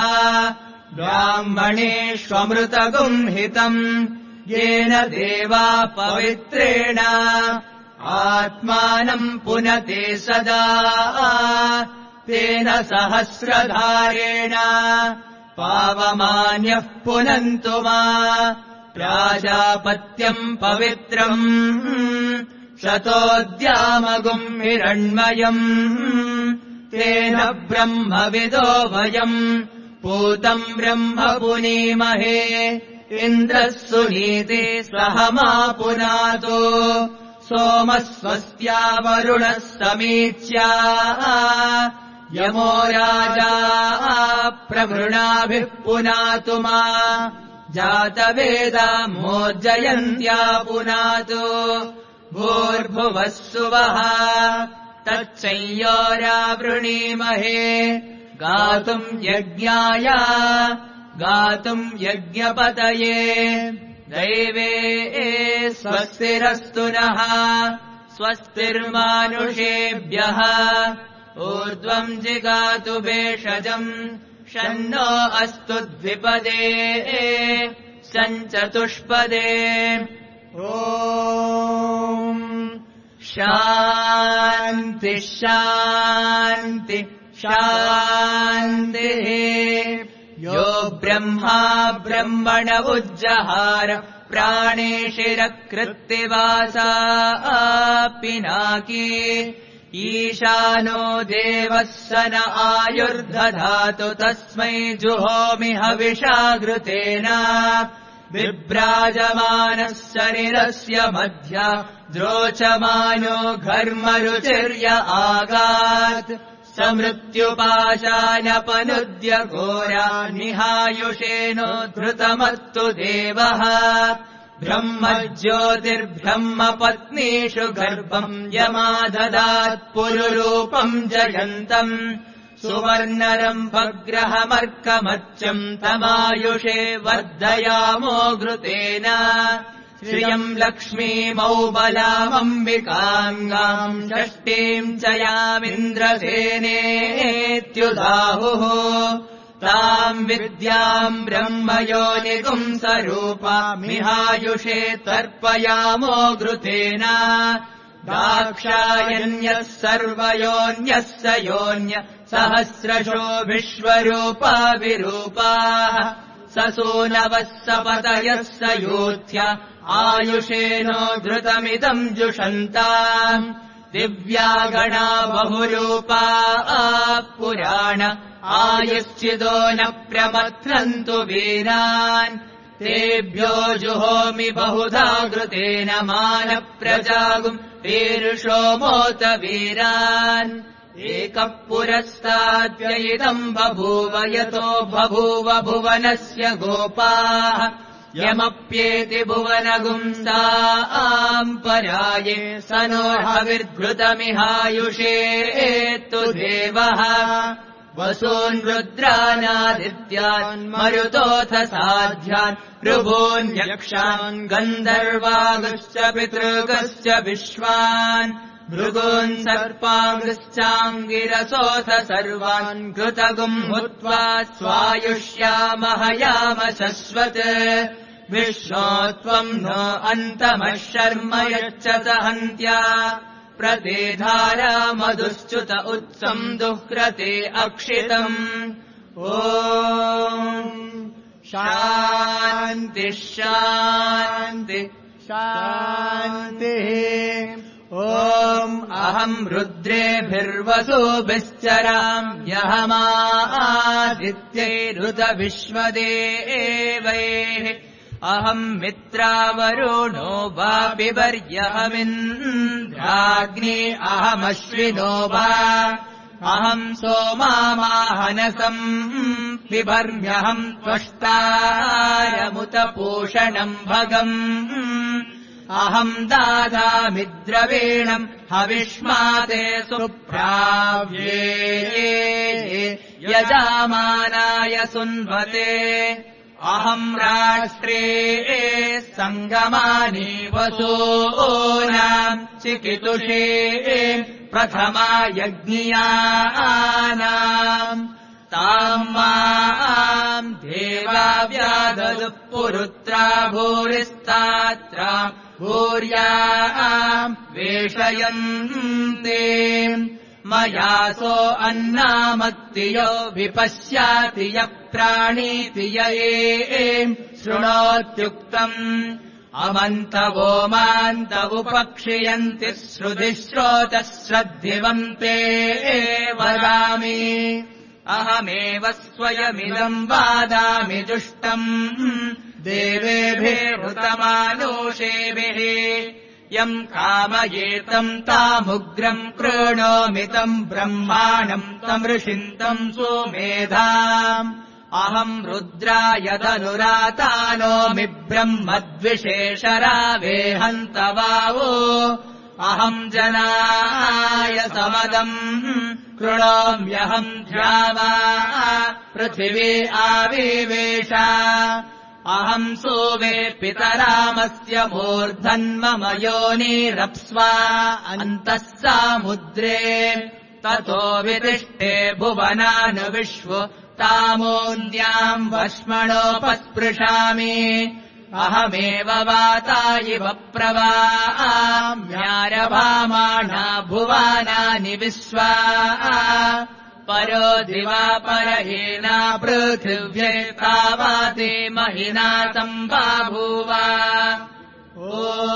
ब्राह्मणेष्वमृतगुम् हितम् येन देवा पवित्रेण आत्मानम् पुनते सदा तेन सहस्रधारेण पावमान्यः पुनन्तु मा प्राजापत्यम् पवित्रम् शतोद्यामगुम् हिरण्मयम् तेन ब्रह्मविदो वयम् पूतम् ब्रह्म पुनीमहे इन्द्रः सुनीति सह मा पुनातो सोमः स्वस्त्या वरुणः समीच्या यमो राजा प्रवृणाभिः पुनातु मा जातवेदा मोज्जयन्त्या पुनातो भूर्भुवः सुवः तच्चैयोरावृणीमहे गातुम् यज्ञाय गातुम् यज्ञपतये दैवे स्वस्तिरस्तु नः स्वस्तिर्मानुषेभ्यः ऊर्ध्वम् जिगातु भेषजम् शन्नो अस्तु द्विपदे सञ्चतुष्पदे ॐ शान्ति शान्ति शान्तिः यो ब्रह्मा ब्रह्मण उज्जहार प्राणेशिरकृत्तिवासा पिनाकी ईशानो देवः स न आयुर्दधातु तस्मै जुहोमि हविषाघृतेन बिभ्राजमानः शरीरस्य मध्या द्रोचमानो घर्मरुचिर्य आगात् समृत्युपाशानपनुद्य घोरा निहायुषेनो धृतमत्तु देवः ब्रह्मज्योतिर्ब्रह्मपत्नीषु गर्भम् यमाददात् पुरुरूपम् जयन्तम् सुवर्णरम्भग्रहमर्कमर्चम् तमायुषे वर्धयामो घृतेन श्रियम् लक्ष्मीमौबलामम्बिकाङ्गाम् षष्ठीम् च यामिन्द्रसेनेत्युदाहुः ताम् विद्याम् ब्रह्मयोनिगुम् स्वरूपामिहायुषे तर्पयामो घृतेन दाक्षायण्यः सर्वयोन्यः स योन्य सहस्रशो विश्वरूपा विरूपाः ससूनवः सपतयः स यूथ्य आयुषेनो घृतमिदम् जुषन्ताम् दिव्या गणा बहुरूपा पुराण आयुश्चिदो न प्रमथ्नन्तु वीरान् तेभ्यो जुहोमि बहुधा घृतेन मानप्रजागुम् वीरुषो मोत वीरान् एकः पुरस्ताद्यैदम् बभूव यतो बभूव भुवनस्य गोपाः यमप्येति भुवनगुंसाम् पराये स नो हविर्घृतमिहायुषे तु देवः वसून् रुद्रानादित्यान् मरुतोऽथ साध्यान् ऋभून्यक्षान् गन्धर्वागश्च पितृगश्च विश्वान् भृगून् सर्पागश्चाङ्गिरसोऽथ सर्वान् घृतगुम् भूत्वा स्वायुष्यामहयाम शश्वत् विष्णो त्वम् नो अन्तमः शर्म यच्चत हन्त्या प्रतेधारा मधुश्च्युत उत्सम् दुह्रते अक्षितम् ॐ शान्ति शान्ति शान्तिः ॐ अहम् रुद्रेभिर्वसुभिश्चराम्यहमादित्यैरुत-विश्वदेवैः अहम् मित्रावरुणो वापि वर्यहमिन्द्राग्नि अहमश्विनो वा अहम् सोमामाहनसम् बिभर्म्यहम् त्वष्टारमुत पूषणम् भगम् अहम् दादामि द्रवीणम् हविष्माते सुप्राव्ये यजामानाय सुन्वते अहम् राष्ट्रे सङ्गमानि वसूनाम् चिकितुषे प्रथमा यज्ञियानाम् ताम् माम् देवा व्याददुः पुरुत्रा भूरिस्तात्रा भूर्याम् वेषयन्ते मयासो अन्नामत्तियो विपश्याति यः प्राणीति य शृणोत्युक्तम् अमन्तवो मान्त उपक्षियन्ति श्रुतिश्रोतः श्रद्धिवन्ते वदामि अहमेव स्वयमिदम् वादामि जुष्टम् देवेभिरुतमानुषेभिः यम् कामयेतम् तामुग्रम् कृणोमितम् ब्रह्माणम् तमृषिन्तम् सुमेधाम् अहम् रुद्राय धनुरातानोमि ब्रह्मद्विशेषरावेहन्तवावो अहम् जनाय समदम् कृणोम्यहम् ध्यावा पृथिवी आविवेश अहम् सोवे पितरामस्य मूर्धन्मम योनिरप्स्वा अन्तः सामुद्रे ततो वितिष्ठे भुवनानुविश्व तामोऽन्याम् वश्मणोपस्पृशामि अहमेव वाता इव प्रवाम्यारभामाणा भुवानानि विश्वा परो दिवा परहीना पृथिव्ये तावाते महिना सम्बाभूवा ॐ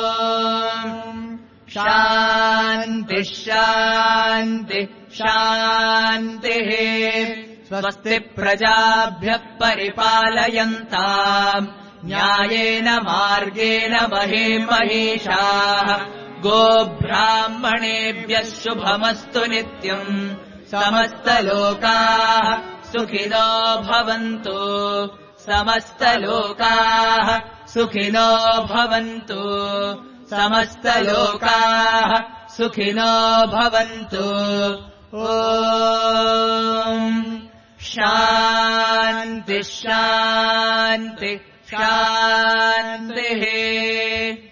शान्ति शान्ति शान्तिः स्वस्ति प्रजाभ्यः परिपालयन्ताम् न्यायेन मार्गेण महे महिषाः गोब्राह्मणेभ्यः शुभमस्तु नित्यम् समस्तलोकाः सुखिनो भवन्तु समस्तलोकाः सुखिनो भवन्तु समस्तलोकाः सुखिनो भवन्तु ॐ शान्ति शान्ति शान्तिः।